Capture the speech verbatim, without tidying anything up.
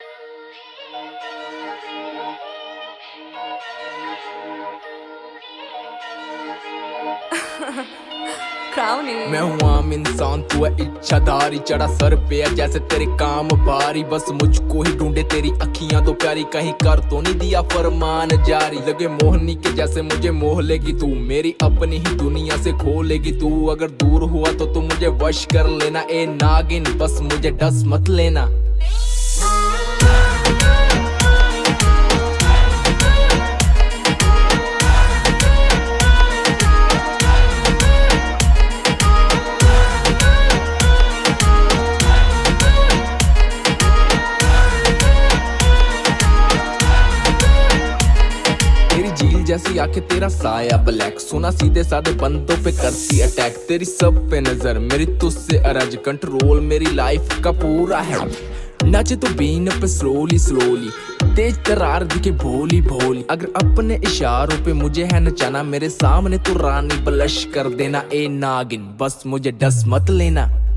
क्राउनी मैं हूँ आम इंसान, तू है इच्छाधारी। चढ़ा सर पे है जैसे तेरे काम भारी। बस मुझको ही ढूंढे तेरी अखियां तो प्यारी। कहीं कर तो नहीं दिया फरमान जारी। लगे मोहनी के जैसे मुझे मोह लेगी तू। मेरी अपनी ही दुनिया से खो लेगी तू। अगर दूर हुआ तो तू मुझे वश कर लेना। ए नागिन बस मुझे डस मत लेना। झील जैसी आंखें, तेरा साया ब्लैक। सुना सीधे साधे बंदों पे करती अटैक। तेरी सब पे नजर, मेरी तुझसे अरज। कंट्रोल मेरी लाइफ का पूरा है। नाचे तो बीन पे स्लोली स्लोली। तेज तरार दिखे भोली भोली। अगर अपने इशारों पे मुझे है नचाना, मेरे सामने तो रानी ब्लश कर देना। ए नागिन बस मुझे डस मत लेना।